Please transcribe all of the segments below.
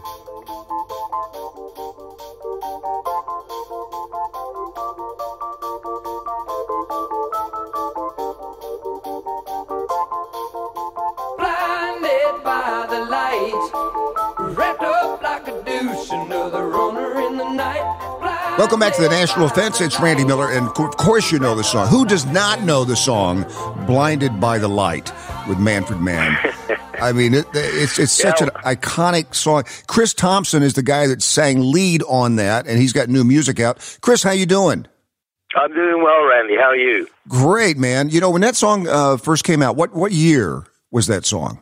Blinded by the light, wrapped up like a douche, another runner in the night. Welcome back to the National Defense. It's Randy Miller, and of course you know the song. Who does not know the song "Blinded by the Light" with Manfred Mann? I mean, it's such an iconic song. Chris Thompson is the guy that sang lead on that, and he's got new music out. Chris, how you doing? I'm doing well, Randy. How are you? Great, man. You know, when that song first came out, what year was that song?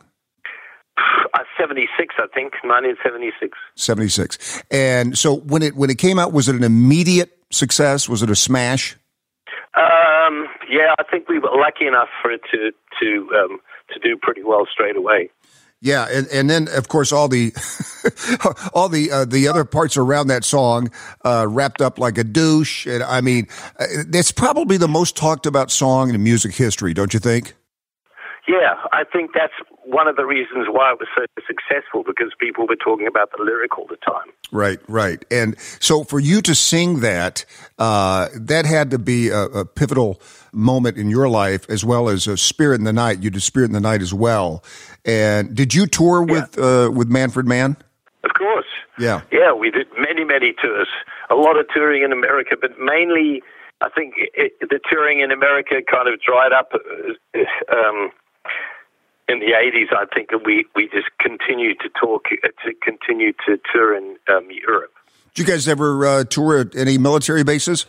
76, I think, 1976. 76. And so when it came out, was it an immediate success? Was it a smash? Yeah, I think we were lucky enough for it to do pretty well straight away. Yeah, and then of course all the the other parts around that song wrapped up like a douche. And I mean, it's probably the most talked about song in music history, don't you think? Yeah, I think that's one of the reasons why it was so successful, because people were talking about the lyric all the time. Right. And so for you to sing that, that had to be a pivotal moment in your life, as well as Spirit in the Night. You did Spirit in the Night as well. And did you tour with Manfred Mann? Of course. Yeah. Yeah, we did many tours. A lot of touring in America, but mainly I think the touring in America kind of dried up in the 80s. I think we just continued to tour in Europe. Did you guys ever tour at any military bases?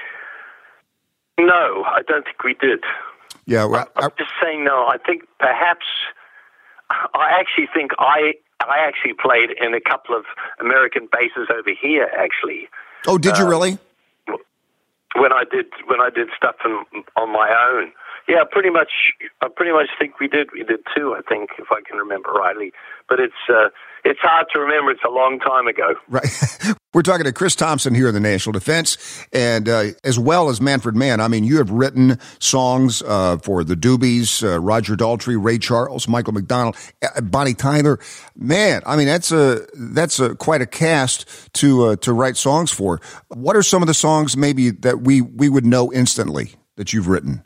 No, I don't think we did. Yeah, well, I'm just saying no. I think perhaps I actually think I actually played in a couple of American bases over here. Actually. Oh, did you really? When I did stuff on my own. Yeah, pretty much. I pretty much think we did. We did too, I think, if I can remember rightly. But it's hard to remember. It's a long time ago. Right. We're talking to Chris Thompson here in the National Defense, and as well as Manfred Mann. I mean, you have written songs for the Doobies, Roger Daltrey, Ray Charles, Michael McDonald, Bonnie Tyler. Man, I mean, that's quite a cast to write songs for. What are some of the songs maybe that we would know instantly that you've written?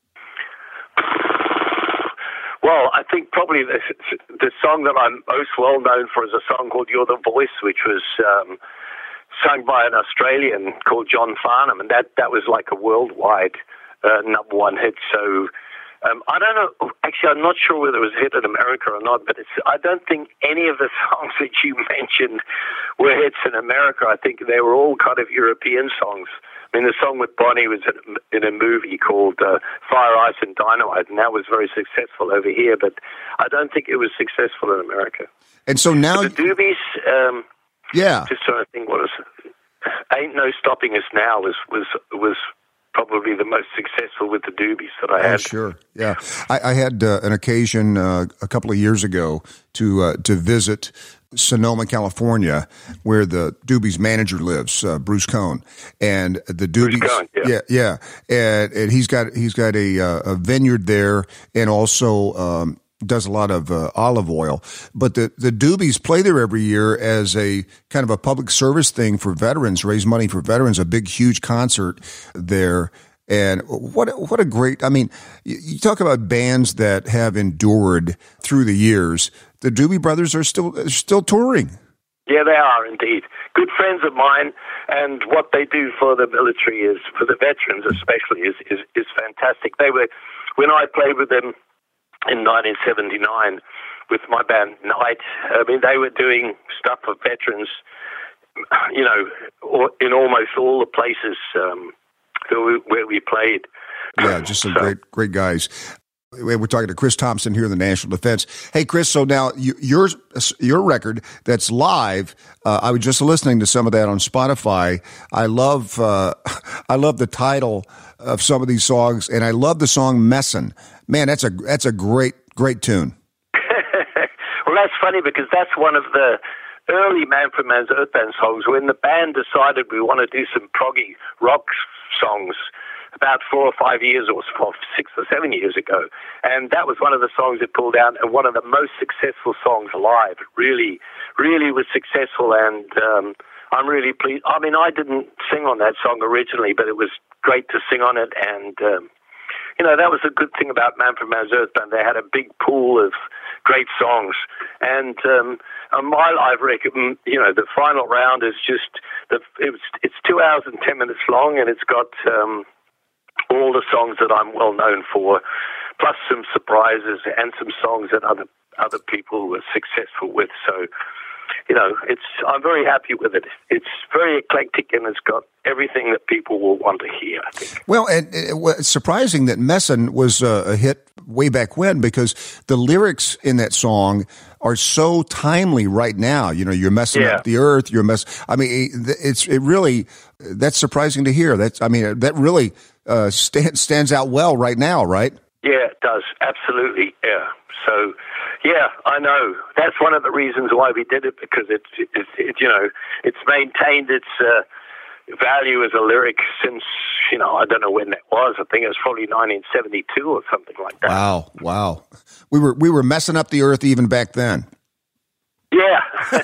Well, I think probably the song that I'm most well known for is a song called "You're the Voice," which was sung by an Australian called John Farnham, and that was like a worldwide number one hit. So I don't know. Actually, I'm not sure whether it was a hit in America or not, but I don't think any of the songs that you mentioned were hits in America. I think they were all kind of European songs. I mean, the song with Bonnie was in a movie called Fire, Ice and Dynamite, and that was very successful over here, but I don't think it was successful in America. And so now... The Doobies, just trying to think what Ain't No Stopping Us Now was probably the most successful with the Doobies that I had. Oh, sure, yeah. I had an occasion a couple of years ago to visit Sonoma, California, where the Doobies manager lives, Bruce Cohn, and the Doobies, and he's got a vineyard there, and also does a lot of olive oil. But the Doobies play there every year as a kind of a public service thing for veterans, raise money for veterans, a big, huge concert there. And what a great, I mean, you talk about bands that have endured through the years. The Doobie Brothers are still touring. Yeah, they are indeed. Good friends of mine, and what they do for the military is, for the veterans especially, is fantastic. They were, when I played with them in 1979 with my band Night, I mean, they were doing stuff for veterans, you know, in almost all the places where we played. Yeah, just some great guys. We're talking to Chris Thompson here in the National Defense. Hey, Chris, so now your record that's live, I was just listening to some of that on Spotify. I love the title of some of these songs, and I love the song Messin'. Man, that's a great tune. Well, that's funny because that's one of the early Manfred Mann's Earth Band songs. When the band decided we want to do some proggy rock songs, about 4 or 5 years or 6 or 7 years ago. And that was one of the songs it pulled out and one of the most successful songs live. It really, really was successful, and I'm really pleased. I mean, I didn't sing on that song originally, but it was great to sing on it, and that was a good thing about Manfred Mann's Earth Band. They had a big pool of great songs, and on my live record, the final round is just it's 2 hours and 10 minutes long, and it's got all the songs that I'm well known for, plus some surprises and some songs that other people were successful with. So, I'm very happy with it. It's very eclectic, and it's got everything that people will want to hear, I think. Well, and it's surprising that Messin was a hit way back when, because the lyrics in that song are so timely right now. You're messing up the earth. That's surprising to hear. That really stands out well right now, right? Yeah, it does. Absolutely. Yeah. So, yeah, I know. That's one of the reasons why we did it, because it's maintained its value as a lyric since, I don't know when that was. I think it was probably 1972 or something like that. Wow. We were messing up the earth even back then. Yeah.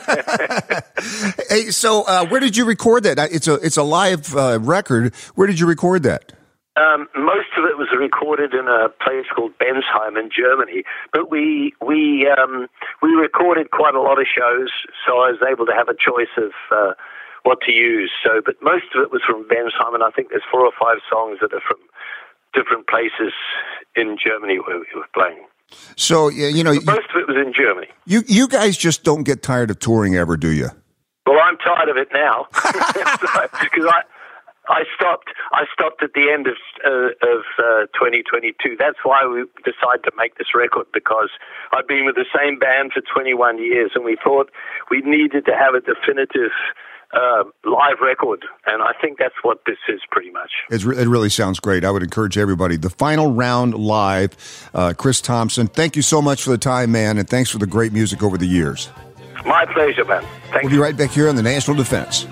Hey, so where did you record that? It's a live record. Where did you record that? Most of it was recorded in a place called Bensheim in Germany, but we recorded quite a lot of shows, so I was able to have a choice of what to use. So, but most of it was from Bensheim, and I think there's 4 or 5 songs that are from different places in Germany where we were playing. So, most of it was in Germany. You guys just don't get tired of touring ever, do you? Well, I'm tired of it now, because I stopped at the end of 2022. That's why we decided to make this record, because I've been with the same band for 21 years, and we thought we needed to have a definitive live record, and I think that's what this is pretty much. It really sounds great. I would encourage everybody. The Final Round Live, Chris Thompson, thank you so much for the time, man, and thanks for the great music over the years. My pleasure, man. Thank you. We'll be right back here on the National Defense.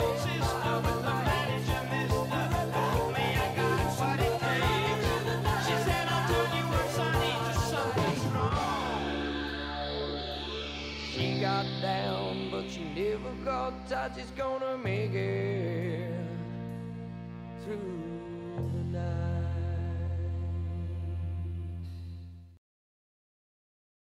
She's gonna make it through the night.